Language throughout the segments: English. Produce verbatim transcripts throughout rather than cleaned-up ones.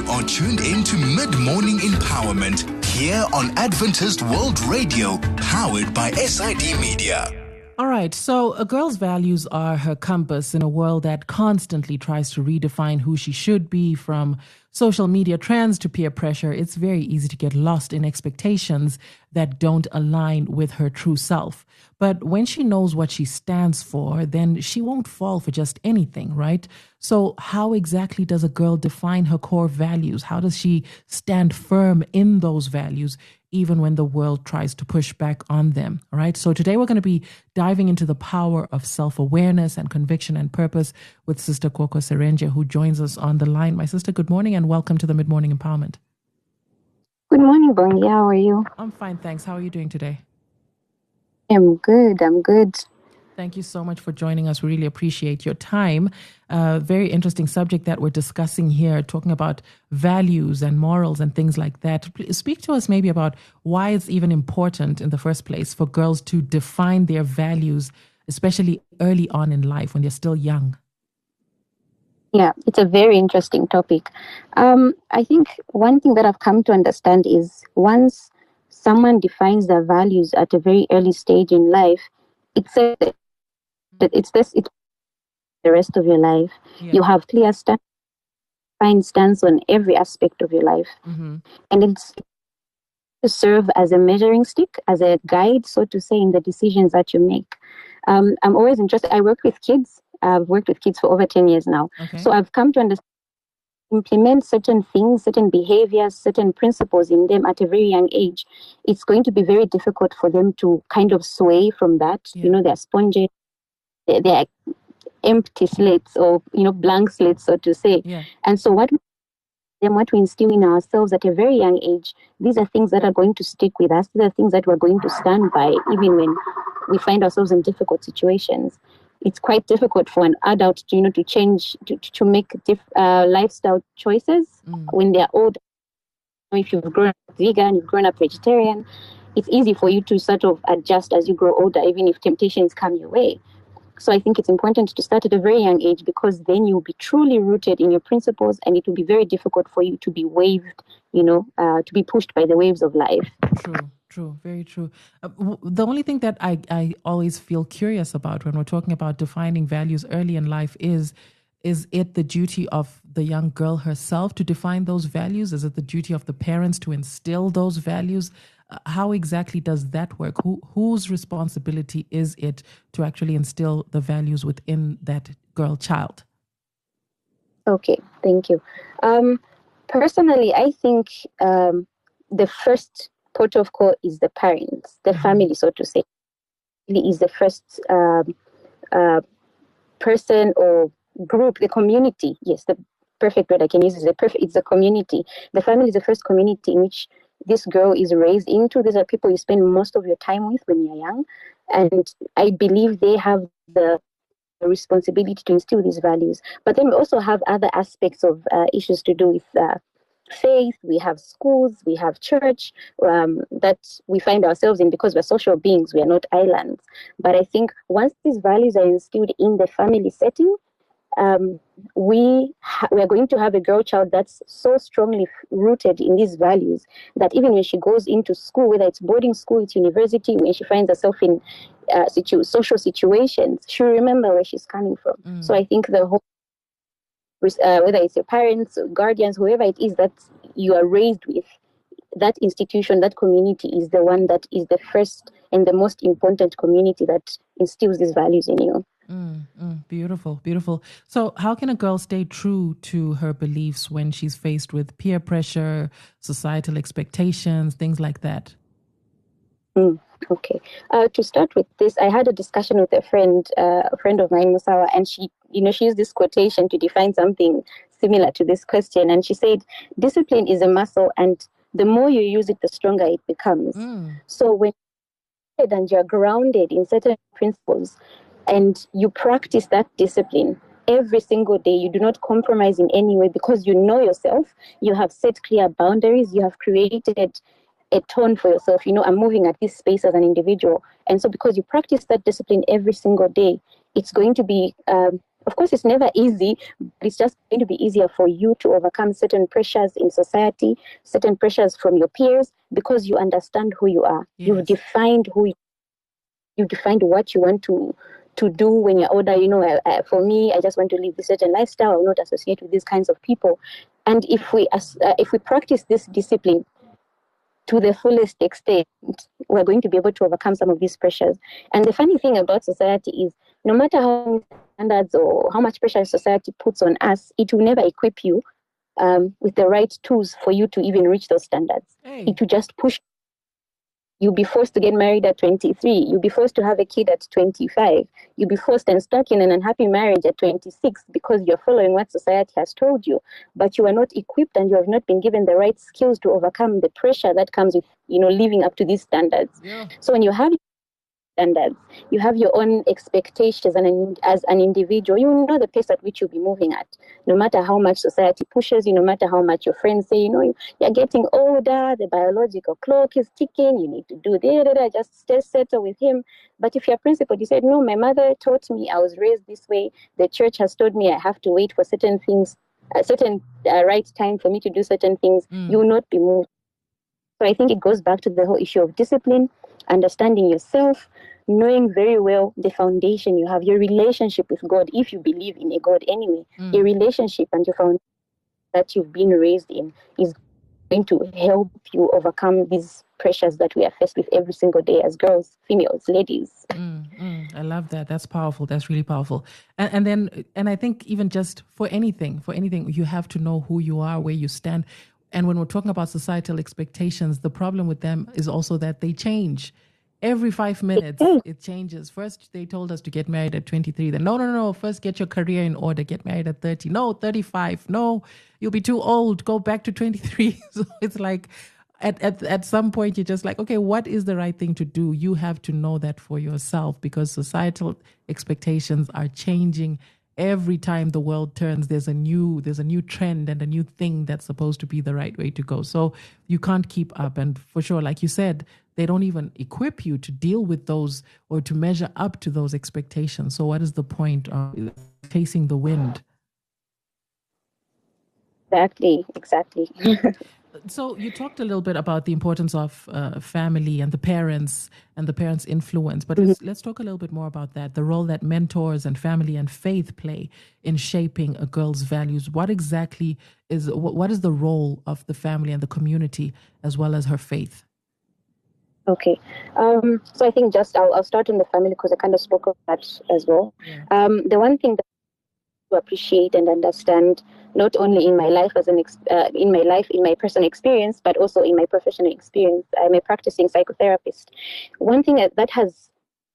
are tuned in to Mid-Morning Empowerment here on Adventist World Radio, powered by S I D Media. All right, so a girl's values are her compass in a world that constantly tries to redefine who she should be, from social media trends to peer pressure. It's very easy to get lost in expectations that don't align with her true self. But when she knows what she stands for, then she won't fall for just anything, right? So how exactly does a girl define her core values? How does she stand firm in those values, even when the world tries to push back on them? All right. So today we're going to be diving into the power of self-awareness and conviction and purpose with Sister Koko Serenja, who joins us on the line. My sister, good morning and welcome to the Mid-Morning Empowerment. Good morning, Bongi. How are you? I'm fine, thanks. How are you doing today? I'm good. I'm good. Thank you so much for joining us. We really appreciate your time. Uh, very interesting subject that we're discussing here, talking about values and morals and things like that. Please speak to us maybe about why it's even important in the first place for girls to define their values, especially early on in life when they're still young. Yeah, it's a very interesting topic. Um, I think one thing that I've come to understand is once someone defines their values at a very early stage in life, it's a, it's this it's the rest of your life. Yeah. You have clear stand, fine stance on every aspect of your life, mm-hmm. and it's to serve as a measuring stick, as a guide, so to say, in the decisions that you make. Um, I'm always interested. I work with kids. I've worked with kids for over ten years now. Okay. So I've come to understand, implement certain things, certain behaviors, certain principles in them at a very young age. It's going to be very difficult for them to kind of sway from that. Yeah. You know, they're sponges, they're, they're empty slates, or, you know, blank slates, so to say. Yeah. And so what then what we instill in ourselves at a very young age, these are things that are going to stick with us. These are things that we're going to stand by even when we find ourselves in difficult situations. It's quite difficult for an adult to, you know, to change, to, to make diff, uh, lifestyle choices mm. when they're old. If you've grown up vegan, you've grown up vegetarian, it's easy for you to sort of adjust as you grow older, even if temptations come your way. So I think it's important to start at a very young age, because then you'll be truly rooted in your principles, and it will be very difficult for you to be waved, you know, uh, to be pushed by the waves of life. True. True, very true. Uh, w- the only thing that I, I always feel curious about when we're talking about defining values early in life is, is it the duty of the young girl herself to define those values? Is it the duty of the parents to instill those values? Uh, how exactly does that work? Who whose responsibility is it to actually instill the values within that girl child? Okay, thank you. Um, personally, I think um, the first port of call is the parents, the mm-hmm. family, so to say. Really is the first um, uh, person or group, the community. Yes, the perfect word I can use is the perfect. It's the community. The family is the first community in which this girl is raised into. These are people you spend most of your time with when you're young, and I believe they have the responsibility to instill these values. But then we also have other aspects of uh, issues to do with uh, faith. We have schools, we have church um, that we find ourselves in, because we're social beings, we are not islands. But I think once these values are instilled in the family setting, um, we ha- we are going to have a girl child that's so strongly rooted in these values that even when she goes into school, whether it's boarding school, it's university, when she finds herself in uh, situ- social situations, she'll remember where she's coming from. Mm. So I think the whole Uh, whether it's your parents, guardians, whoever it is that you are raised with, that institution, that community is the one that is the first and the most important community that instills these values in you. Mm, mm, beautiful, beautiful. So how can a girl stay true to her beliefs when she's faced with peer pressure, societal expectations, things like that? Mm, okay. Uh, to start with this, I had a discussion with a friend, uh, a friend of mine, Musawa, and she, you know, she used this quotation to define something similar to this question. And she said, discipline is a muscle, and the more you use it, the stronger it becomes. Mm. So when you're and you're grounded in certain principles and you practice that discipline every single day, you do not compromise in any way, because you know yourself, you have set clear boundaries, you have created a tone for yourself. You know, I'm moving at this space as an individual. And so because you practice that discipline every single day, it's going to be um, Of course, it's never easy, but it's just going to be easier for you to overcome certain pressures in society, certain pressures from your peers, because you understand who you are. Yes. You've defined who you, you've defined what you want to to do when you're older. You know, uh, uh, for me, I just want to live this certain lifestyle. I will not associate with these kinds of people. And if we as, uh, if we practice this discipline to the fullest extent, we're going to be able to overcome some of these pressures. And the funny thing about society is, no matter how many standards or how much pressure society puts on us, it will never equip you um, with the right tools for you to even reach those standards. Hey. It will just push. You'll be forced to get married at twenty-three. You'll be forced to have a kid at twenty-five. You'll be forced and stuck in an unhappy marriage at twenty-six because you're following what society has told you. But you are not equipped and you have not been given the right skills to overcome the pressure that comes with, you know, living up to these standards. Yeah. So when you have standards, you have your own expectations, and an, as an individual, you know the pace at which you'll be moving at. No matter how much society pushes you, no matter how much your friends say, you know, you're getting older, the biological clock is ticking, you need to do this, just stay settled with him. But if you're principled, you said, no, my mother taught me, I was raised this way, the church has told me I have to wait for certain things, a certain uh, right time for me to do certain things, Mm. you will not be moved. So I think it goes back to the whole issue of discipline, understanding yourself, knowing very well the foundation you have, your relationship with God, if you believe in a God anyway, Mm. your relationship and your foundation that you've been raised in is going to help you overcome these pressures that we are faced with every single day as girls, females, ladies. Mm, mm, I love that. That's powerful. That's really powerful. And, and then, and I think even just for anything, for anything, you have to know who you are, where you stand. And when we're talking about societal expectations, the problem with them is also that they change. Every five minutes, it changes. First, they told us to get married at twenty-three. Then, no, no, no, first get your career in order. Get married at thirty. No, thirty-five. No, you'll be too old. Go back to twenty-three. So it's like, at, at, at some point, you're just like, okay, what is the right thing to do? You have to know that for yourself, because societal expectations are changing. Every time the world turns, there's a new there's a new trend and a new thing that's supposed to be the right way to go. So you can't keep up. And for sure, like you said, they don't even equip you to deal with those or to measure up to those expectations. So what is the point of chasing the wind? Exactly, exactly. So you talked a little bit about the importance of uh, family and the parents and the parents' influence, but mm-hmm. let's, let's talk a little bit more about that, the role that mentors and family and faith play in shaping a girl's values. What exactly is, what, what is the role of the family and the community as well as her faith? Okay. Um, so I think just I'll, I'll start in the family because I kind of spoke of that as well. Yeah. Um, the one thing that to appreciate and understand, not only in my life as an ex- uh, in my life in my personal experience, but also in my professional experience. I'm a practicing psychotherapist. One thing that has,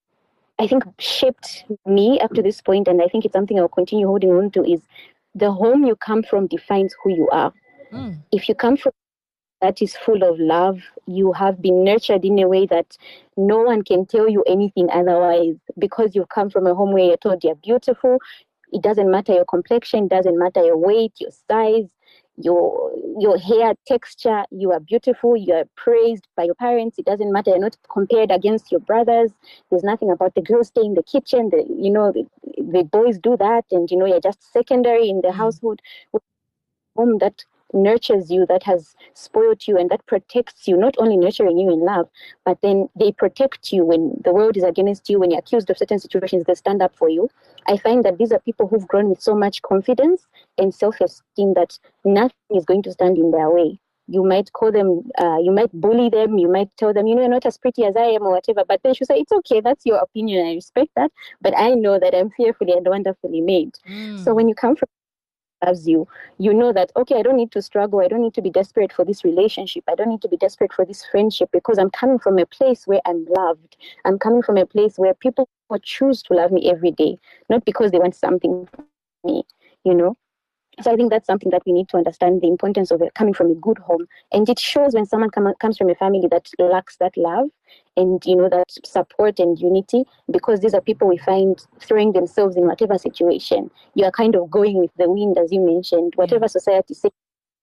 I think, shaped me up to this point, and I think it's something I'll continue holding on to, is the home you come from defines who you are. Mm. If you come from that is full of love, you have been nurtured in a way that no one can tell you anything otherwise, because you've come from a home where you're told you're beautiful. It doesn't matter your complexion, it doesn't matter your weight, your size, your your hair texture. You are beautiful. You are praised by your parents. It doesn't matter. You're not compared against your brothers. There's nothing about the girls stay in the kitchen. The, you know, the, the boys do that, and you know you're just secondary in the mm. household. Home that nurtures you, that has spoiled you, and that protects you, not only nurturing you in love, but then they protect you when the world is against you, when you're accused of certain situations, they stand up for you. I find that these are people who've grown with so much confidence and self-esteem that nothing is going to stand in their way. You might call them, uh, you might bully them, you might tell them, you know, you're not as pretty as I am or whatever, but then she'll say, it's okay, that's your opinion, I respect that, but I know that I'm fearfully and wonderfully made. Mm. So when you come from loves you, you know that, okay, I don't need to struggle. I don't need to be desperate for this relationship. I don't need to be desperate for this friendship, because I'm coming from a place where I'm loved. I'm coming from a place where people choose to love me every day, not because they want something from me, you know. So I think that's something that we need to understand, the importance of it coming from a good home. And it shows when someone come, comes from a family that lacks that love and, you know, that support and unity, because these are people we find throwing themselves in whatever situation. You are kind of going with the wind, as you mentioned, whatever yeah. society says,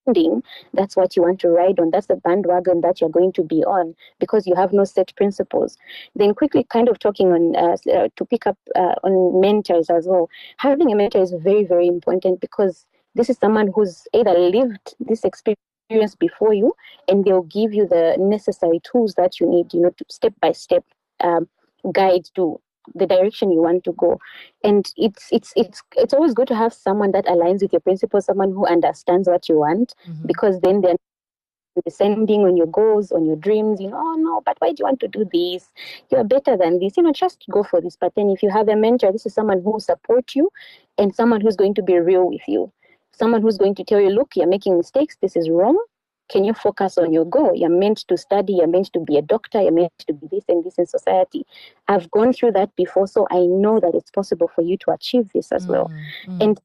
trending, that's what you want to ride on. That's the bandwagon that you're going to be on because you have no set principles. Then quickly kind of talking on, uh, uh, to pick up uh, on mentors as well. Having a mentor is very, very important because this is someone who's either lived this experience before you, and they'll give you the necessary tools that you need, you know, to step by step um, guide to the direction you want to go. And it's it's it's it's always good to have someone that aligns with your principles, someone who understands what you want, mm-hmm. because then they're descending on your goals, on your dreams, you know, oh no, but why do you want to do this? You're better than this, you know, just go for this. But then if you have a mentor, this is someone who will support you and someone who's going to be real with you. Someone who's going to tell you, look, you're making mistakes, this is wrong. Can you focus on your goal? You're meant to study, you're meant to be a doctor, you're meant to be this and this in society. I've gone through that before, so I know that it's possible for you to achieve this as mm, well. Mm. And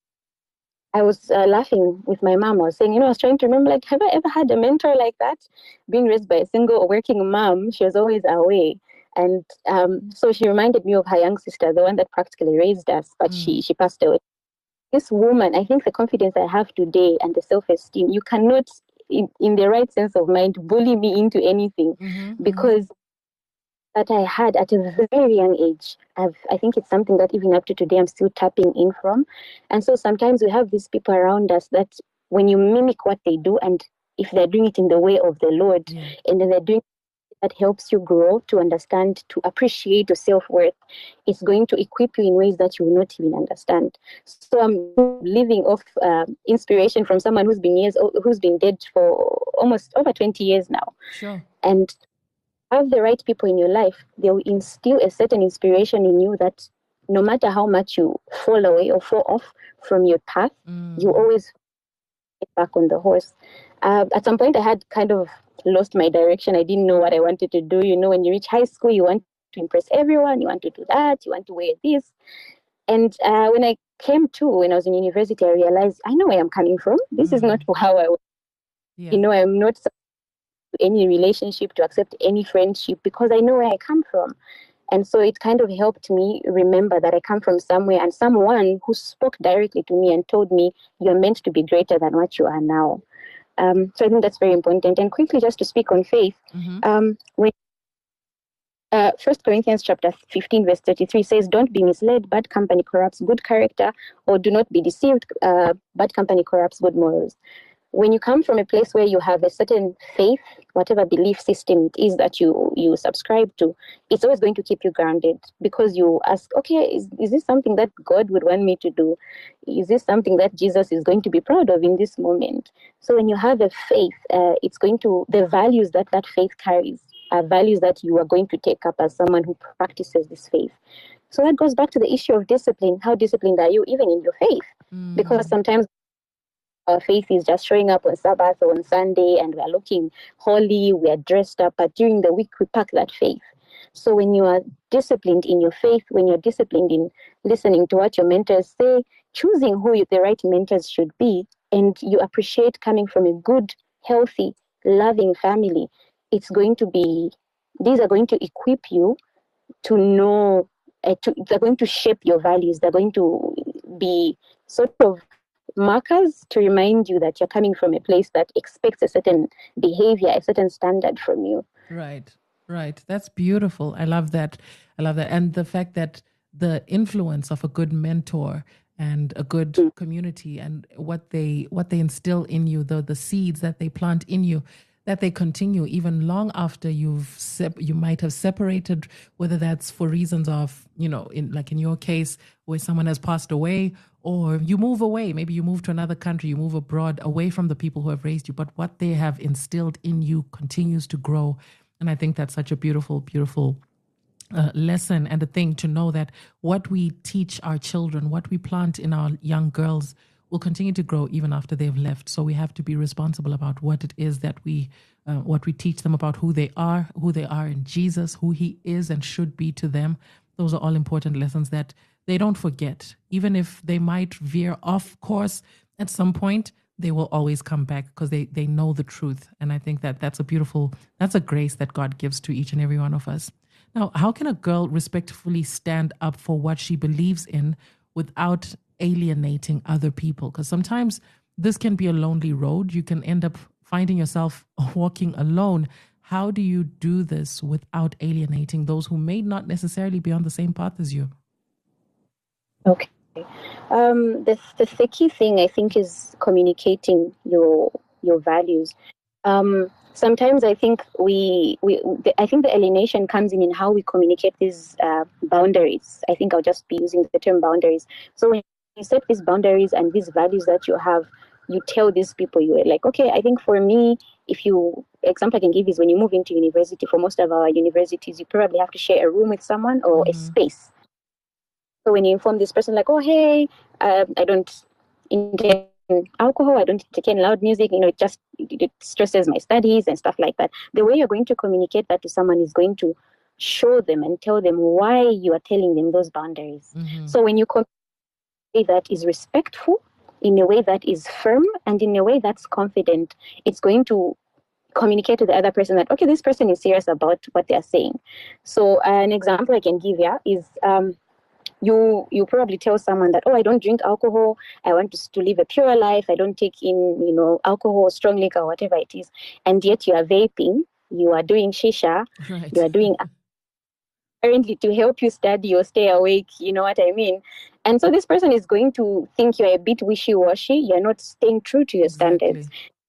I was uh, laughing with my mom. I was saying, you know, I was trying to remember, like, have I ever had a mentor like that? Being raised by a single working mom, she was always away. And um, so she reminded me of her young sister, the one that practically raised us, but mm. she, she passed away. This woman, I think the confidence I have today and the self-esteem, you cannot, in, in the right sense of mind, bully me into anything mm-hmm, because mm-hmm. that I had at a very young age. I've, I think it's something that even up to today I'm still tapping in from. And so sometimes we have these people around us that when you mimic what they do, and if they're doing it in the way of the Lord, yeah. and then they're doing that helps you grow to understand, to appreciate your self-worth, it's going to equip you in ways that you will not even understand. So I'm living off uh, inspiration from someone who's been years, who's been dead for almost over twenty years now. Sure. And have the right people in your life, they will instill a certain inspiration in you that no matter how much you fall away or fall off from your path, mm. you always get back on the horse. Uh, at some point, I had kind of lost my direction. I didn't know what I wanted to do. You know, when you reach high school, you want to impress everyone. You want to do that. You want to wear this. And uh, when I came to, when I was in university, I realized I know where I'm coming from. This mm-hmm. is not how I was. Yeah. You know, I'm not any relationship to accept any friendship because I know where I come from. And so it kind of helped me remember that I come from somewhere and someone who spoke directly to me and told me, you're meant to be greater than what you are now. Um, so I think that's very important. And quickly, just to speak on faith, mm-hmm. um, when uh, First Corinthians chapter fifteen, verse thirty-three says, don't be misled, bad company corrupts good character, or do not be deceived, uh, bad company corrupts good morals. When you come from a place where you have a certain faith, whatever belief system it is that you, you subscribe to, it's always going to keep you grounded because you ask, okay, is, is this something that God would want me to do? Is this something that Jesus is going to be proud of in this moment? So when you have a faith, uh, it's going to, the values that that faith carries are values that you are going to take up as someone who practices this faith. So that goes back to the issue of discipline. How disciplined are you even in your faith? Mm. Because sometimes our faith is just showing up on Sabbath or on Sunday and we're looking holy, we're dressed up, but during the week we pack that faith. So when you are disciplined in your faith, when you're disciplined in listening to what your mentors say, choosing who you, the right mentors should be, and you appreciate coming from a good, healthy, loving family, it's going to be, these are going to equip you to know, uh, to, they're going to shape your values. They're going to be sort of markers to remind you that you're coming from a place that expects a certain behavior, a certain standard from you. Right, right. That's beautiful. I love that. I love that. And the fact that the influence of a good mentor and a good mm. community and what they what they instill in you, the the seeds that they plant in you, that they continue even long after you've sep- you might have separated, whether that's for reasons of, you know, in like in your case where someone has passed away, or you move away, maybe you move to another country, you move abroad away from the people who have raised you, but what they have instilled in you continues to grow. And I think that's such a beautiful, beautiful uh, lesson and a thing to know that what we teach our children, what we plant in our young girls will continue to grow even after they've left. So we have to be responsible about what it is that we, uh, what we teach them about who they are, who they are in Jesus, who he is and should be to them. Those are all important lessons that they don't forget. Even if they might veer off course at some point, they will always come back because they, they know the truth. And I think that that's a beautiful, that's a grace that God gives to each and every one of us. Now, how can a girl respectfully stand up for what she believes in without alienating other people? Because sometimes this can be a lonely road. You can end up finding yourself walking alone. How do you do this without alienating those who may not necessarily be on the same path as you? Okay. Um, the, the, the key thing, I think, is communicating your your values. Um, sometimes I think we, we the, I think the alienation comes in in how we communicate these uh, boundaries. I think I'll just be using the term boundaries. So when you set these boundaries and these values that you have, you tell these people, you're like, okay, I think for me, if you, example I can give is when you move into university, for most of our universities, you probably have to share a room with someone or mm-hmm. a space. So when you inform this person, like, oh, hey, uh, I don't intend alcohol, I don't take any loud music, you know, it just it stresses my studies and stuff like that. The way you're going to communicate that to someone is going to show them and tell them why you are telling them those boundaries. Mm-hmm. So when you communicate that is respectful, in a way that is firm, and in a way that's confident, it's going to communicate to the other person that, okay, this person is serious about what they're saying. So uh, an example I can give you is um, you you probably tell someone that, oh, I don't drink alcohol, I want to, to live a pure life, I don't take in, you know, alcohol, strong liquor, whatever it is, and yet you are vaping, you are doing shisha, right. You are doing apparently to help you study or stay awake, you know what I mean? And so this person is going to think you're a bit wishy-washy, you're not staying true to your exactly. standards.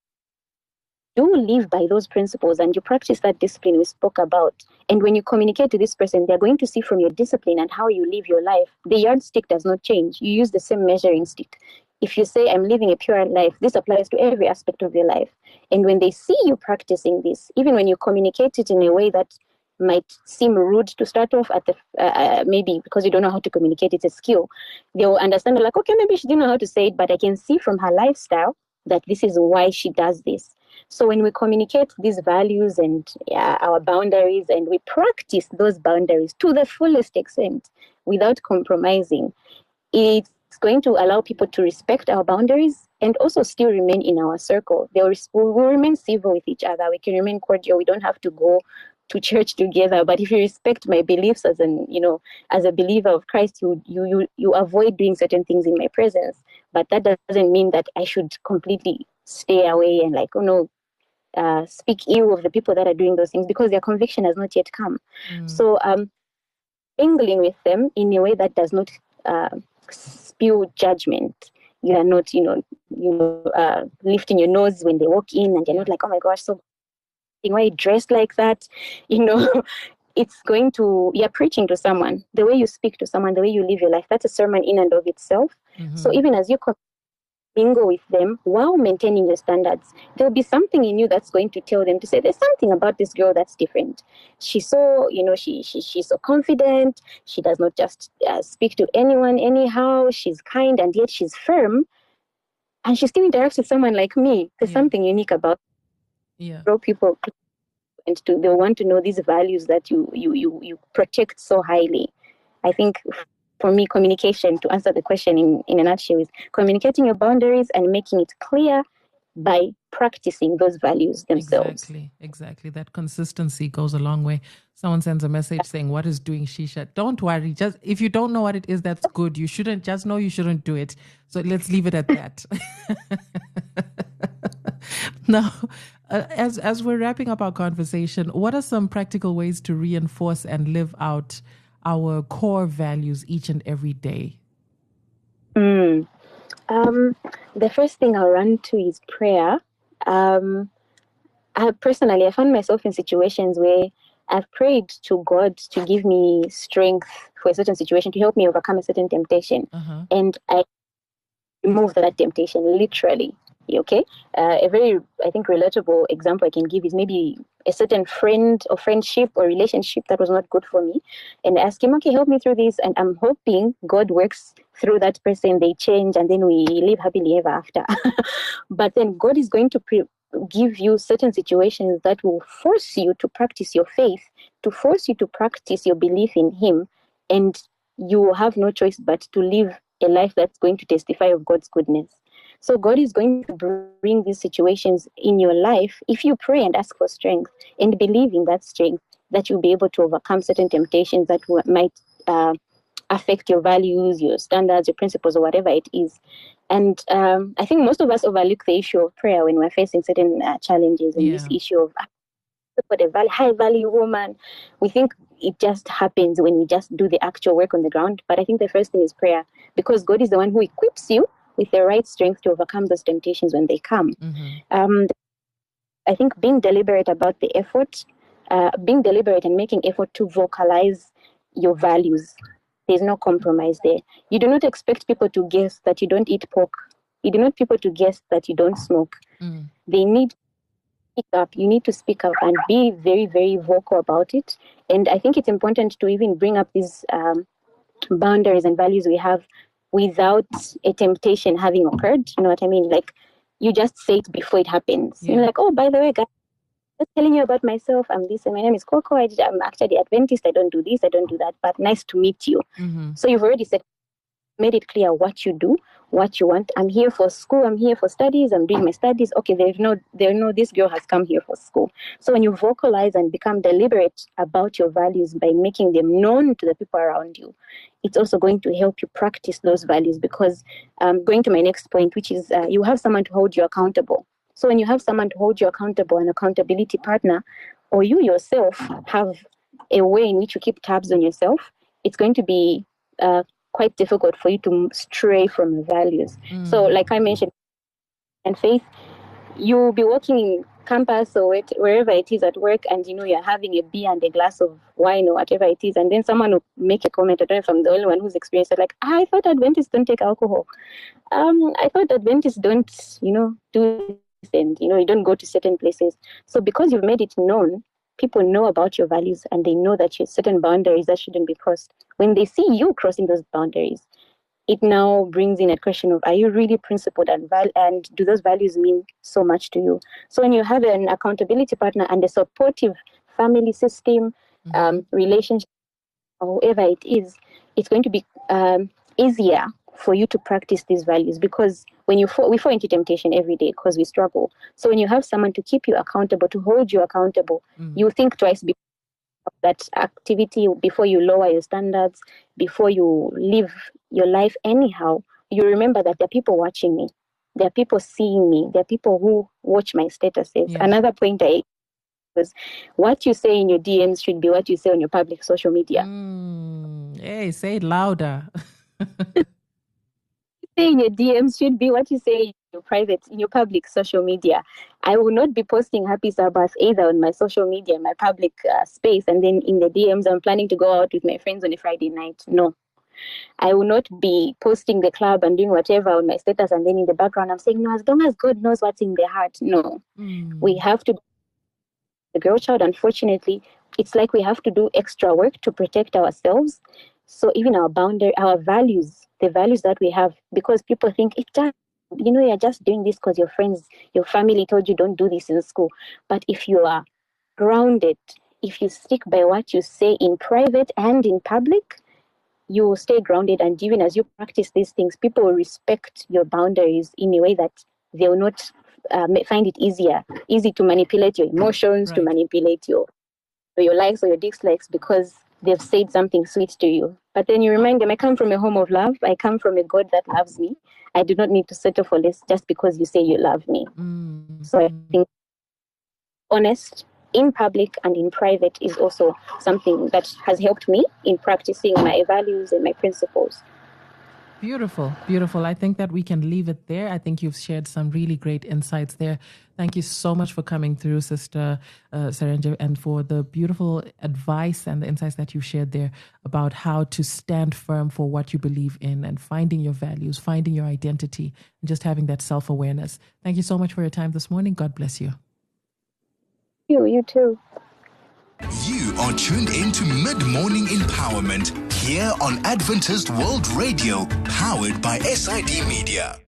Do live by those principles and you practice that discipline we spoke about. And when you communicate to this person, they're going to see from your discipline and how you live your life, the yardstick does not change. You use the same measuring stick. If you say, I'm living a pure life, this applies to every aspect of your life. And when they see you practicing this, even when you communicate it in a way that might seem rude to start off at the uh, maybe because you don't know how to communicate, it's a skill, they'll understand, like, okay, maybe she didn't know how to say it, but I can see from her lifestyle that this is why she does this. So when we communicate these values and uh, our boundaries, and we practice those boundaries to the fullest extent without compromising, it's going to allow people to respect our boundaries and also still remain in our circle. They will, we will remain civil with each other. We can remain cordial. We don't have to go to church together. But if you respect my beliefs as an, you know, as a believer of Christ, you you you you avoid doing certain things in my presence. But that doesn't mean that I should completely stay away and like, oh no, uh, speak ill of the people that are doing those things because their conviction has not yet come. Mm. So um, mingling with them in a way that does not uh, spew judgment. You are not, you know, you know, uh, lifting your nose when they walk in, and you're not like, oh my gosh, so why are you dressed like that? You know, it's going to, you're preaching to someone. The way you speak to someone, the way you live your life, that's a sermon in and of itself. Mm-hmm. So even as you mingle with them while maintaining your standards, there'll be something in you that's going to tell them to say, there's something about this girl that's different. She's so, you know, she, she she's so confident. She does not just uh, speak to anyone anyhow. She's kind, and yet she's firm. And she still interacts with someone like me. There's yeah. something unique about yeah. Grow people, and to they want to know these values that you you you you protect so highly. I think for me, communication, to answer the question in, in a nutshell, is communicating your boundaries and making it clear by practicing those values themselves. Exactly, exactly. That consistency goes a long way. Someone sends a message saying, what is doing shisha? Don't worry. Just if you don't know what it is, that's good. You shouldn't, just know you shouldn't do it. So let's leave it at that. Now, uh, as, as we're wrapping up our conversation, what are some practical ways to reinforce and live out our core values each and every day? Mm. Um, the first thing I'll run to is prayer. Um, I personally, I found myself in situations where I've prayed to God to give me strength for a certain situation, to help me overcome a certain temptation. Uh-huh. And I remove that temptation, literally. Okay? Uh, a very, I think, relatable example I can give is maybe a certain friend or friendship or relationship that was not good for me. And I ask him, okay, help me through this. And I'm hoping God works through that person, they change, and then we live happily ever after. But then God is going to pre- give you certain situations that will force you to practice your faith, to force you to practice your belief in Him. And you will have no choice but to live a life that's going to testify of God's goodness. So God is going to bring these situations in your life if you pray and ask for strength and believe in that strength, that you'll be able to overcome certain temptations that w- might uh, affect your values, your standards, your principles, or whatever it is. And um, I think most of us overlook the issue of prayer when we're facing certain uh, challenges, and yeah. this issue of for the value, high value woman. We think it just happens when we just do the actual work on the ground. But I think the first thing is prayer, because God is the one who equips you with the right strength to overcome those temptations when they come. Mm-hmm. Um, I think being deliberate about the effort, uh, being deliberate and making effort to vocalize your values. There's no compromise there. You do not expect people to guess that you don't eat pork. You do not people to guess that you don't smoke. Mm. They need speak up. You need to speak up and be very, very vocal about it. And I think it's important to even bring up these um, boundaries and values we have without a temptation having occurred. You know what I mean? Like, you just say it before it happens. Yeah. You're like, oh, by the way, guys, just telling you about myself. I'm this, and my name is Coco. I, I'm actually Adventist. I don't do this. I don't do that. But nice to meet you. Mm-hmm. So you've already said, made it clear what you do, what you want. I'm here for school. I'm here for studies. I'm doing my studies. Okay, there's no, there's no, this girl has come here for school. So when you vocalize and become deliberate about your values by making them known to the people around you, it's also going to help you practice those values. Because um, going to my next point, which is uh, you have someone to hold you accountable. So when you have someone to hold you accountable, an accountability partner, or you yourself have a way in which you keep tabs on yourself, it's going to be uh, quite difficult for you to stray from your values. Mm. So like I mentioned, and faith, you'll be walking in campus or wherever it is at work, and you know you're having a beer and a glass of wine or whatever it is, and then someone will make a comment. I don't know if I'm the only one who's experienced it. Like, ah, I thought Adventists don't take alcohol. Um, I thought Adventists don't, you know, do this, and you know you don't go to certain places. So because you've made it known, people know about your values, and they know that you have certain boundaries that shouldn't be crossed. When they see you crossing those boundaries, it now brings in a question of, are you really principled, and val- and do those values mean so much to you? So when you have an accountability partner and a supportive family system, mm-hmm. um, relationship, or whoever it is, it's going to be um, easier for you to practice these values, because when you fall, we fall into temptation every day because we struggle. So when you have someone to keep you accountable, to hold you accountable, mm-hmm. you think twice before that activity, before you lower your standards, before you live your life anyhow. You remember that there are people watching me, there are people seeing me, there are people who watch my statuses. Yes. Another point I was, what you say in your D Ms should be what you say on your public social media. Mm, hey, say it louder. Say in your D Ms should be what you say in your private, in your public social media. I will not be posting Happy Sabbath either on my social media, my public uh, space, and then in the D Ms I'm planning to go out with my friends on a Friday night. No. I will not be posting the club and doing whatever on my status, and then in the background I'm saying, no, as long as God knows what's in their heart. No. Mm. We have to, the girl child, unfortunately, it's like we have to do extra work to protect ourselves. So even our boundary, our values, the values that we have, because people think it just, you know, you're just doing this because your friends, your family told you don't do this in school. But if you are grounded, if you stick by what you say in private and in public, you will stay grounded. And even as you practice these things, people will respect your boundaries in a way that they will not uh, find it easier, easy to manipulate your emotions, right. to manipulate your your likes or your dislikes, because they've said something sweet to you. But then you remind them, I come from a home of love. I come from a God that loves me. I do not need to settle for less just because you say you love me. Mm-hmm. So I think honest in public and in private is also something that has helped me in practicing my values and my principles. Beautiful, beautiful. I think that we can leave it there. I think you've shared some really great insights there. Thank you so much for coming through, Sister uh, Sarenje, and for the beautiful advice and the insights that you shared there about how to stand firm for what you believe in and finding your values, finding your identity, and just having that self-awareness. Thank you so much for your time this morning. God bless you. You, you too. You are tuned into Mid-Morning Empowerment here on Adventist World Radio, powered by S I D Media.